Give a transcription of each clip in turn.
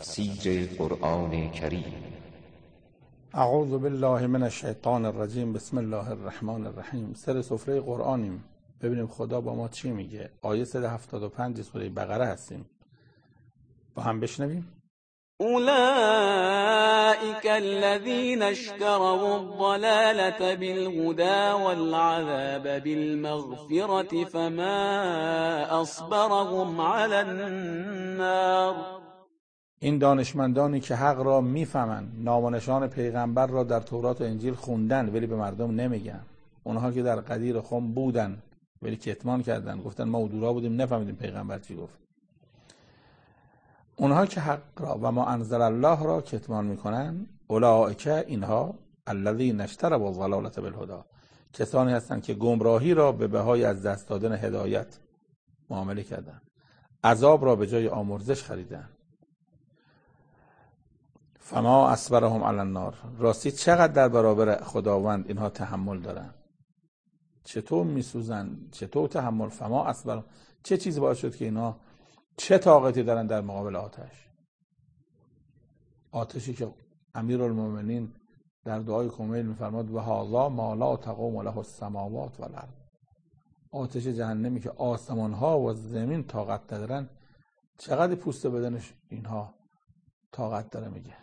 تفسیر قرآن کریم. اعوذ بالله من الشیطان الرجیم. بسم الله الرحمن الرحیم. سر سفره قرآنیم. ببینیم خدا با ما چی میگه. آیه 175 سوره بقره هستیم. با هم بشنویم. اولئك الذين اشتروا الضلالة بالهدى والعذاب بالمغفرة فما اصبرهم على النار. این دانشمندانی که حق را میفهمند، نام و نشان پیغمبر را در تورات و انجیل خوندن ولی به مردم نمیگن. اونها که در غدیر خم بودن ولی کتمان کردن، گفتن ما اودورا بودیم نفهمیدیم پیغمبر چی گفت. اونها که حق را و ما انزل الله را کتمان میکنن، اولئک اینها الذین اشتروا الضلالة بالهدى، کسانی هستند که گمراهی را به بهای از دست دادن هدایت معامله کردند، عذاب را به جای آمرزش خریدند. فما اصبرهم علی النار، راستی چقدر در برابر خداوند اینها تحمل دارن، چطور میسوزن، چطور تحمل. فما اصبرهم، چه چیزی باعث شد که اینها چه طاقتی دارن در مقابل آتش. آتشی که امیرالمومنین در دعای کمیل میفرماد و هذا ما لا تقوم له السماوات والارض، آتش جهنمی که آسمان ها و زمین طاقت ندارن، چقدر پوست بدنش اینها طاقت داره. میگه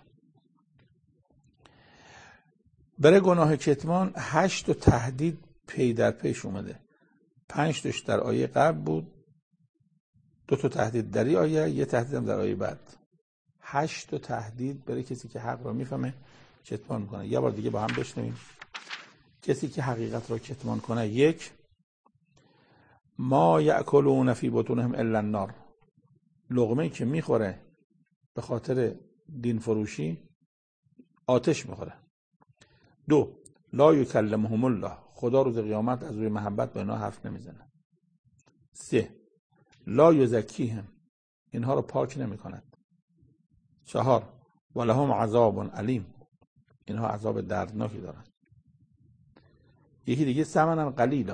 برای گناه کتمان 8 تهدید پی در پیش اومده. 5 تاش در آیه قبل بود، 2 تهدید در این آیه، 1 تهدید هم در آیه بعد. 8 تهدید برای کسی که حق را میفهمه کتمان میکنه. یه بار دیگه با هم بشنویم. کسی که حقیقت را کتمان کنه، 1 ما یأکلون فی بطونهم الا النار، لقمه‌ای که میخوره به خاطر دین فروشی آتش میخوره. 2 لا یکلمهم الله، خدا روز قیامت از روی محبت با اینا حرف نمیزنه. 3 لا یزکیهم، اینها رو پاک نمی کند. 4 ولهم عذاب علیم، اینها عذاب دردناکی دارن. یکی دیگه ثمنا قلیلا،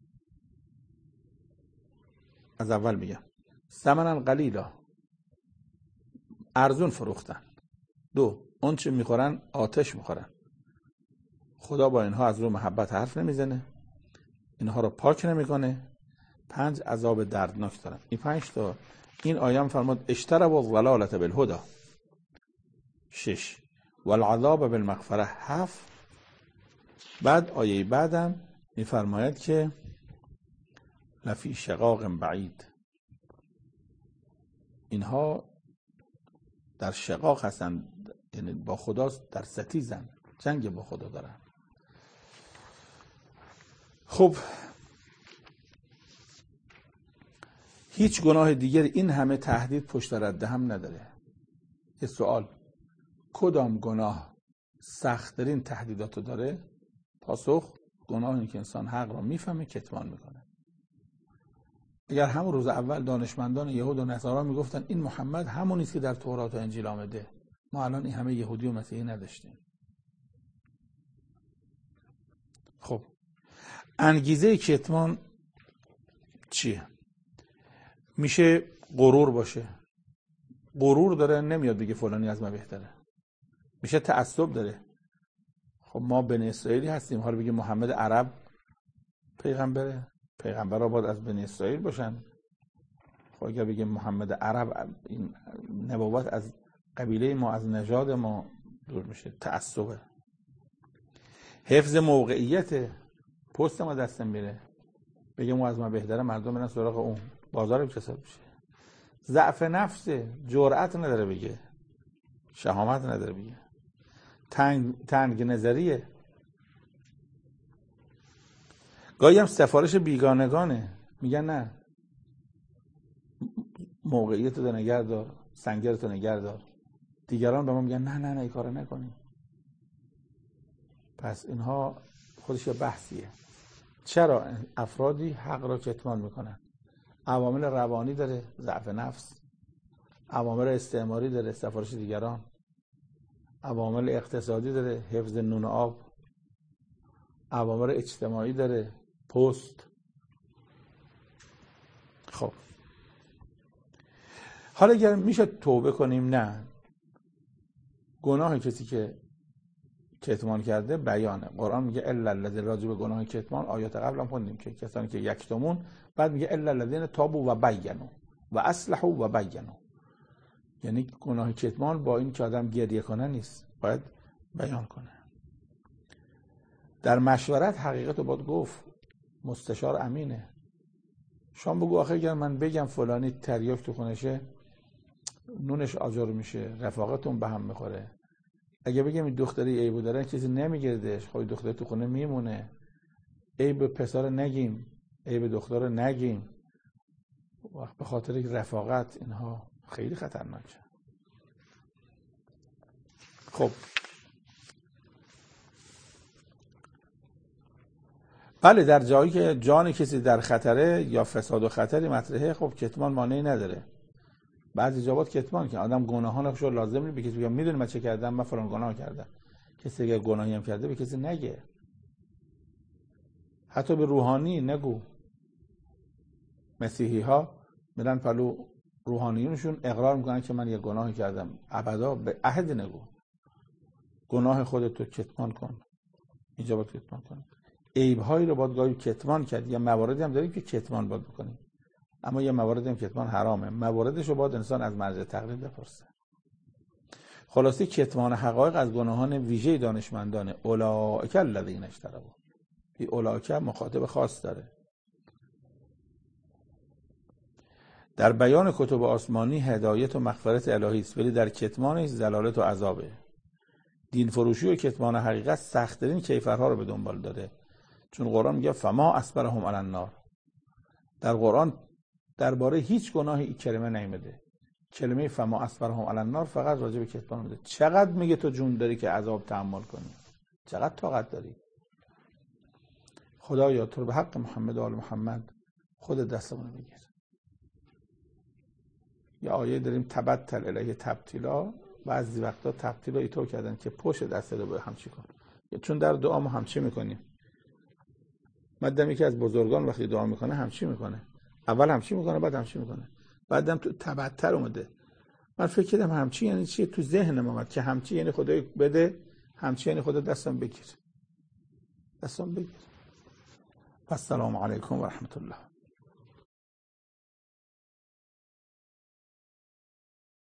از اول میگم ثمنا قلیلا، ارزون فروختن. 2 اون چه میخورن آتش میخورن، خدا با اینها از روی محبت حرف نمیزنه، اینها رو پاک نمیکنه. 5 عذاب دردناک دارن. این 5 تا این آیه هم فرمود اشتروا الضلالة بالهدى. 6 والعذاب بالمغفرة. 7 بعد آیه بعدم میفرماید که لفی شقاق بعید، اینها در شقاق هستن، یعنی با خدا در ستیزن، جنگ با خدا دارن. خب هیچ گناه دیگر این همه تهدید پشت رده هم نداره. یه سوال، کدام گناه سخت‌ترین تهدیداتو داره؟ پاسخ، گناهی که انسان حق را میفهمه کتمان میکنه. اگر همون روز اول دانشمندان یهود و نصارا میگفتن این محمد همون نیست که در تورات و انجیل آمده، ما الان این همه یهودی و مسیحی نداشتیم. خب انگیزه کتمان چیه؟ میشه غرور باشه، غرور داره نمیاد بگه فلانی از ما بهتره. میشه تعصب داره، خب ما بنی اسرائیلی هستیم، حالا بگه محمد عرب پیغمبره، پیغمبرها باید از بنی اسرائیل باشن. خب اگر بگه محمد عرب، این نبوت از قبیله ما، از نژاد ما دور میشه. تعصبه. حفظ موقعیت، پست ما دستم میره، بگه ما از ما بهتره، مردم برن سراغ اون، بازار کساد بشه. ضعف نفس، جرأت نداره بگه، شهامت نداره بگه. تنگ نظریه. گاهی هم سفارش بیگانگانه، میگن نه موقعیت رو نگه دار، سنگرت رو نگه دار. دیگران به ما میگن نه نه نه این کارو نکنی. پس اینها خودش یه بحثیه. چرا افرادی حق را کتمان میکنن؟ عوامل روانی داره، ضعف نفس. عوامل استعماری داره، سفارش دیگران. عوامل اقتصادی داره، حفظ نون و آب. عوامل اجتماعی داره، پست. خب حالا اگر میشه توبه کنیم، نه گناه کسی که کتمان کرده بیانه. قرآن میگه الا الذین، راجع به گناه کتمان آیات قبل هم خوندیم که کسانی که یکتمون، بعد میگه الا الذین تابوا و بینوا و اصلحوا و بینوا. یعنی گناه کتمان با این که آدم گریه کنه نیست، باید بیان کنه. در مشورت حقیقت رو باید گفت. مستشار امینه. شام بگو آخه اگر من بگم فلانی تریاک تو خونشه نونش آجر میشه، رفاقتون به هم میخوره. اگه بگم این دختری عیبو داره کسی نمیگردش، خب دختر تو خونه میمونه. عیب پسر نگیم، عیب دختر نگیم، وقت به خاطر رفاقت، اینها خیلی خطرناکه. خب بله، در جایی که جان کسی در خطره یا فساد و خطری مطرحه، خب کتمان مانعی نداره. بعضی جوابات کتمان که آدم گناهانش رو لازم نیست به کسی بگه میدونی من چه کردم، من فلان گناه کردم. کسی اگه گناهی هم کرده به کسی نگه، حتی به روحانی نگو. مسیحی ها میرن پلو روحانیونشون اقرار میکنن که من یه گناهی کردم، ابدا به عهد نگو. گناه خودتو کتمان کن، اینجا باید کتمان کن. عیب‌هایی رو باید گاهی کتمان کرد. یه مواردی هم داریم که کتمان باید بکنیم، اما یه مواردی هم کتمان حرامه. مواردش رو باید انسان از مرجع تقلید بپرسه. خلاصی کتمان حقایق از گناهان ویژه دانشمندان. اولئک الذین اشتروا. این اولئک مخاطب خاص داره. در بیان کتب آسمانی هدایت و مغفرت الهی است، ولی در کتمانش ضلالت و عذابه. دین فروشی و کتمان حقیقت سخت‌ترین کیفرها رو به دنبال داره. چون قرآن میگه فما اصبرهم علی النار. در قرآن درباره هیچ گناهی این کلمه نیامده. کلمه فما اصبرهم علی النار فقط راجع به کتمان میده. چقدر میگه تو جون داری که عذاب تحمل کنی؟ چقدر طاقت داری؟ خدایا تو رو به حق محمد و آل محمد خود دستمون بگیر. یه آیه داریم تبتل الیه تبتیلا. بعضی وقتا تبتیلا اینطور کردن که پشت دست رو به همچی کن. چون در دعا ما همچی میکنیم. مدام یکی از بزرگان وقتی دعا میکنه همچی میکنه. اول همچی میکنه، بعد همچی میکنه. بعدم تو تبتر اومده. من فکر کردم همچی یعنی چیه، تو ذهنم اومد که همچی یعنی خدای بده، همچی یعنی خدا دستم بگیر. دستم بگیر. السلام علیکم و رحمت الله.